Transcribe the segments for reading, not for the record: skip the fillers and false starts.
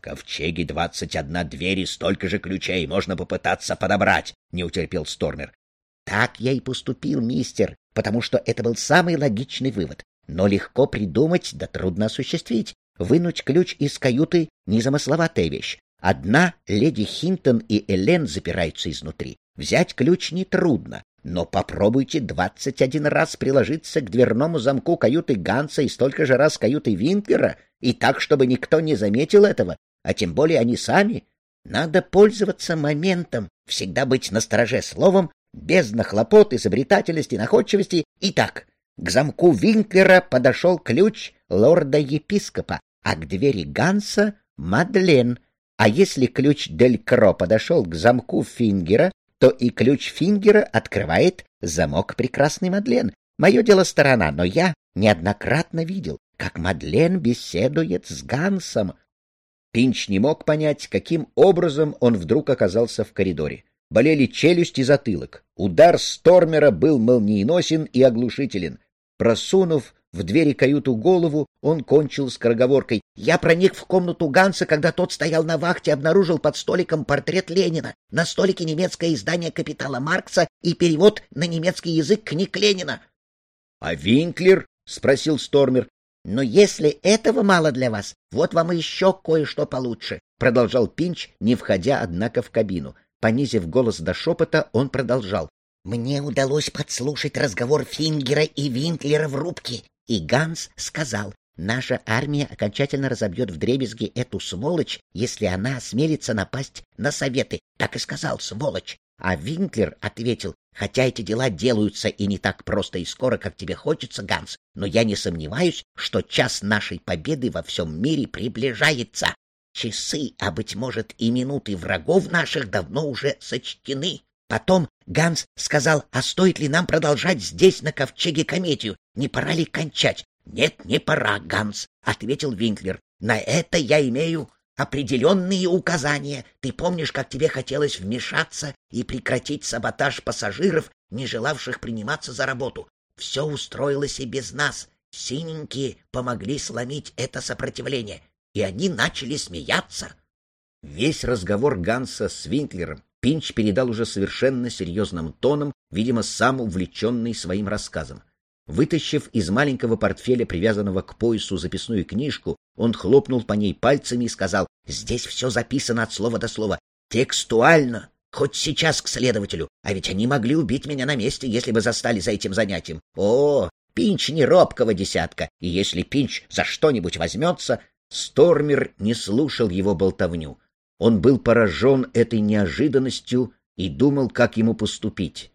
ковчеге 21 дверь и столько же ключей, можно попытаться подобрать, — не утерпел Стормер. — Так я и поступил, мистер, потому что это был самый логичный вывод. Но легко придумать, да трудно осуществить. Вынуть ключ из каюты — незамысловатая вещь. Одна леди Хинтон и Элен запираются изнутри. Взять ключ нетрудно, но попробуйте 21 раз приложиться к дверному замку каюты Ганса и столько же раз каюты Винклера, и так, чтобы никто не заметил этого, а тем более они сами. Надо пользоваться моментом, всегда быть настороже, словом, бездна хлопот, изобретательности, находчивости. Итак, к замку Винклера подошел ключ лорда-епископа, а к двери Ганса — Мадлен. А если ключ Дель Кро подошел к замку Фингера, то и ключ Фингера открывает замок прекрасной Мадлен. Мое дело сторона, но я неоднократно видел, как Мадлен беседует с Гансом. Пинч не мог понять, каким образом он вдруг оказался в коридоре. Болели челюсть и затылок. Удар Стормера был молниеносен и оглушителен. Просунув в двери каюту голову, он кончил скороговоркой: «Я проник в комнату Ганса, когда тот стоял на вахте, обнаружил под столиком портрет Ленина, на столике немецкое издание «Капитала Маркса» и перевод на немецкий язык книг Ленина». — А Винклер? — спросил Стормер. — Но если этого мало для вас, вот вам и еще кое-что получше, — продолжал Пинч, не входя, однако, в кабину. Понизив голос до шепота, он продолжал: — Мне удалось подслушать разговор Фингера и Винклера в рубке, и Ганс сказал: наша армия окончательно разобьет вдребезги эту сволочь, если она осмелится напасть на Советы. Так и сказал, сволочь. А Винклер ответил: хотя эти дела делаются и не так просто и скоро, как тебе хочется, Ганс, но я не сомневаюсь, что час нашей победы во всем мире приближается. Часы, а, быть может, и минуты врагов наших давно уже сочтены. Потом Ганс сказал: а стоит ли нам продолжать здесь, на ковчеге, комедию? Не пора ли кончать? — Нет, не пора, Ганс, — ответил Винклер. — На это я имею определенные указания. Ты помнишь, как тебе хотелось вмешаться и прекратить саботаж пассажиров, не желавших приниматься за работу? Все устроилось и без нас. Синенькие помогли сломить это сопротивление, и они начали смеяться. Весь разговор Ганса с Винклером Пинч передал уже совершенно серьезным тоном, видимо, сам увлеченный своим рассказом. Вытащив из маленького портфеля, привязанного к поясу, записную книжку, он хлопнул по ней пальцами и сказал: «Здесь все записано от слова до слова, текстуально, хоть сейчас к следователю, а ведь они могли убить меня на месте, если бы застали за этим занятием. О, Пинч не робкого десятка, и если Пинч за что-нибудь возьмется...» Стормер не слушал его болтовню. Он был поражен этой неожиданностью и думал, как ему поступить.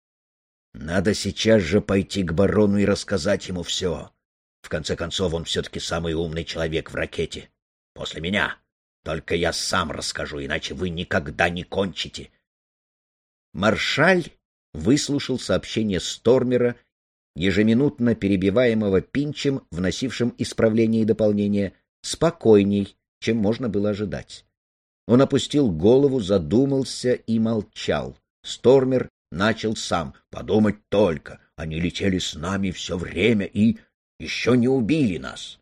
«Надо сейчас же пойти к барону и рассказать ему все. В конце концов, он все-таки самый умный человек в ракете. После меня. Только я сам расскажу, иначе вы никогда не кончите». Маршаль выслушал сообщение Стормера, ежеминутно перебиваемого Пинчем, вносившим исправления и дополнения, спокойней, чем можно было ожидать. Он опустил голову, задумался и молчал. Стормер начал сам: «Подумать только, они летели с нами все время и еще не убили нас».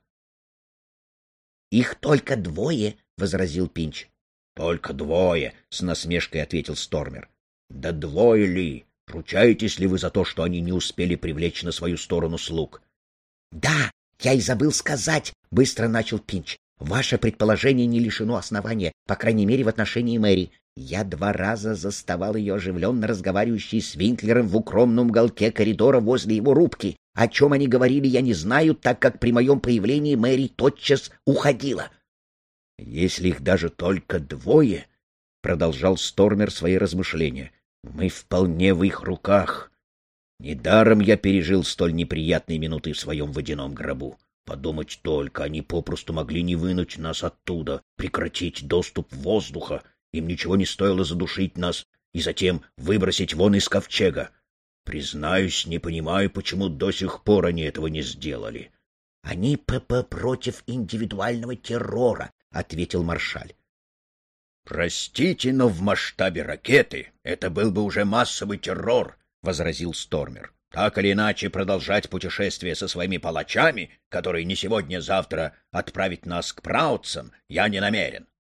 «Их только двое», — возразил Пинч. «Только двое», — с насмешкой ответил Стормер. «Да двое ли? Ручаетесь ли вы за то, что они не успели привлечь на свою сторону слуг?» «Да, я и забыл сказать», — быстро начал Пинч. «Ваше предположение не лишено основания, по крайней мере, в отношении Мэри. Я 2 раза заставал ее оживленно разговаривающей с Винклером в укромном уголке коридора возле его рубки. О чем они говорили, я не знаю, так как при моем появлении Мэри тотчас уходила». «Если их даже только двое», — продолжал Стормер свои размышления, — «мы вполне в их руках. Недаром я пережил столь неприятные минуты в своем водяном гробу. Подумать только, они попросту могли не вынуть нас оттуда, прекратить доступ воздуха. Им ничего не стоило задушить нас и затем выбросить вон из ковчега. Признаюсь, не понимаю, почему до сих пор они этого не сделали». «Они против индивидуального террора», — ответил Маршаль. «Простите, но в масштабе ракеты это был бы уже массовый террор», — возразил Стормер. «Так или иначе, продолжать путешествие со своими палачами, которые не сегодня-завтра отправить нас к праотцам, я не намерен.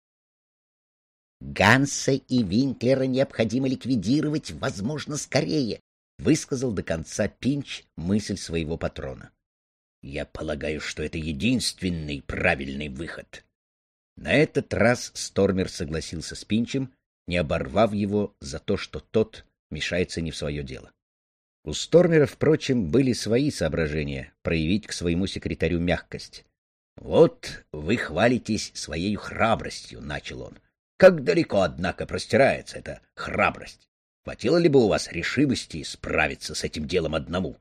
Ганса и Винклера необходимо ликвидировать, возможно, скорее, высказал до конца Пинч мысль своего патрона. Я полагаю, что это единственный правильный выход. На этот раз Стормер согласился с Пинчем, не оборвав его за то, что тот мешается не в свое дело. У Стормера, впрочем, были свои соображения проявить к своему секретарю мягкость. — Вот вы хвалитесь своей храбростью, — начал он. — Как далеко, однако, простирается эта храбрость? Хватило ли бы у вас решимости справиться с этим делом одному?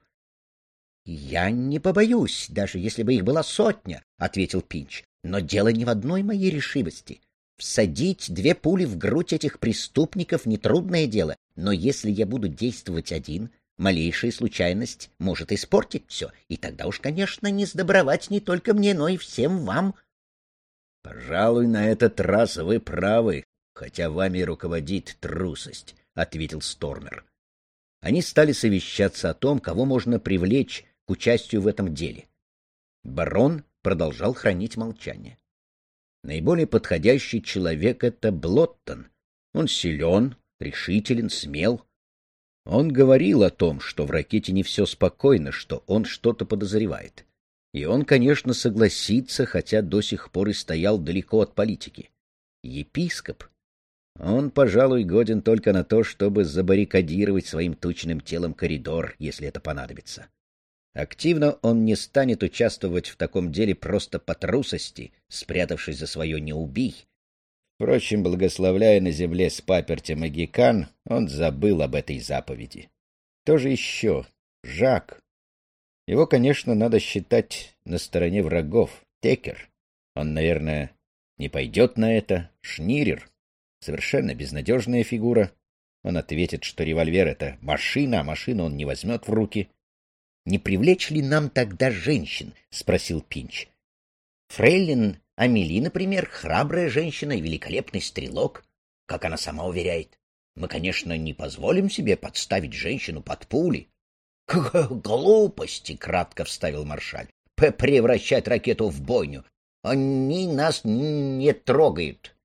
— Я не побоюсь, даже если бы их была 100, — ответил Пинч. — Но дело не в одной моей решимости. Всадить 2 пули в грудь этих преступников — нетрудное дело, но если я буду действовать один, малейшая случайность может испортить все, и тогда уж, конечно, не сдобровать не только мне, но и всем вам. — Пожалуй, на этот раз вы правы, хотя вами руководит трусость, — ответил Стормер. Они стали совещаться о том, кого можно привлечь к участию в этом деле. Барон продолжал хранить молчание. Наиболее подходящий человек — это Блоттон. Он силен, решителен, смел. Он говорил о том, что в ракете не все спокойно, что он что-то подозревает. И он, конечно, согласится, хотя до сих пор и стоял далеко от политики. Епископ. Он, пожалуй, годен только на то, чтобы забаррикадировать своим тучным телом коридор, если это понадобится. Активно он не станет участвовать в таком деле просто по трусости, спрятавшись за свое «не убий». Впрочем, благословляя на земле с паперти магикан, он забыл об этой заповеди. Кто же еще? Жак. Его, конечно, надо считать на стороне врагов. Текер. Он, наверное, не пойдет на это. Шнирер. Совершенно безнадежная фигура. Он ответит, что револьвер — это машина, а машину он не возьмет в руки. — Не привлечь ли нам тогда женщин? — спросил Пинч. — Фрейлин Амели, например, храбрая женщина и великолепный стрелок, как она сама уверяет. Мы, конечно, не позволим себе подставить женщину под пули. — Глупости! — кратко вставил маршаль. — Превращать ракету в бойню. Они нас не трогают.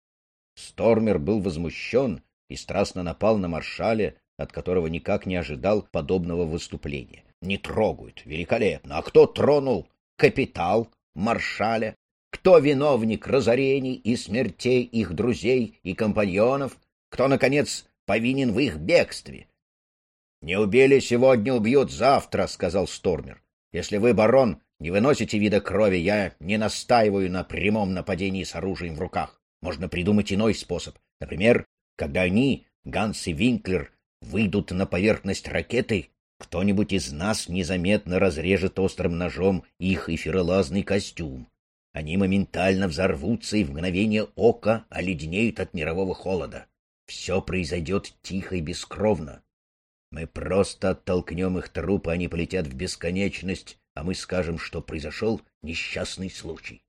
Стормер был возмущен и страстно напал на маршаля, от которого никак не ожидал подобного выступления. Не трогают. Великолепно. А кто тронул капитал маршаля? Кто виновник разорений и смертей их друзей и компаньонов? Кто, наконец, повинен в их бегстве? — Не убили сегодня, убьют завтра, — сказал Стормер. — Если вы, барон, не выносите вида крови, я не настаиваю на прямом нападении с оружием в руках. Можно придумать иной способ. Например, когда они, Ганс и Винклер, выйдут на поверхность ракеты, кто-нибудь из нас незаметно разрежет острым ножом их эфиролазный костюм. Они моментально взорвутся и в мгновение ока оледенеют от мирового холода. Все произойдет тихо и бескровно. Мы просто оттолкнем их трупы, они полетят в бесконечность, а мы скажем, что произошел несчастный случай.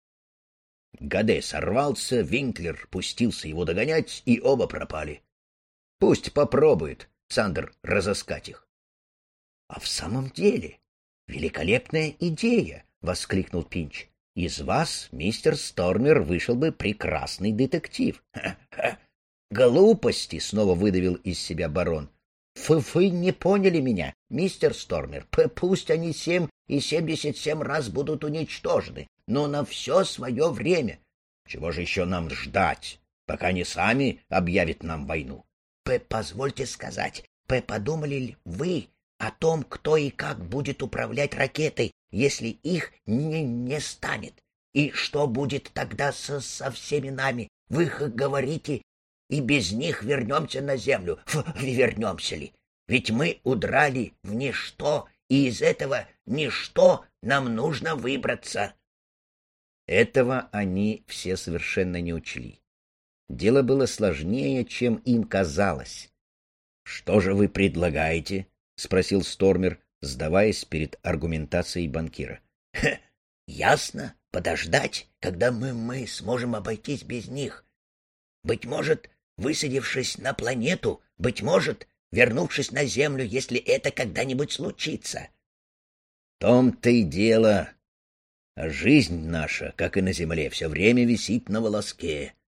Гаде сорвался, Винклер пустился его догонять, и оба пропали. Пусть попробует Сандер разыскать их. — А в самом деле великолепная идея! — воскликнул Пинч. — Из вас, мистер Стормер, вышел бы прекрасный детектив. — Глупости! — снова выдавил из себя барон. — Вы не поняли меня, мистер Стормер. Пусть они 7 и 77 раз будут уничтожены, но на все свое время. Чего же еще нам ждать, пока они сами объявят нам войну? — Позвольте сказать, подумали ли вы о том, кто и как будет управлять ракетой, если их не станет? И что будет тогда со всеми нами? Вы говорите, и без них вернемся на землю. Вернемся ли? Ведь мы удрали в ничто, и из этого ничто нам нужно выбраться. Этого они все совершенно не учли. Дело было сложнее, чем им казалось. — Что же вы предлагаете? — спросил Стормер, сдаваясь перед аргументацией банкира. — Ясно, подождать, когда мы сможем обойтись без них. Быть может, высадившись на планету, быть может, вернувшись на Землю, если это когда-нибудь случится. — В том-то и дело. А жизнь наша, как и на Земле, все время висит на волоске.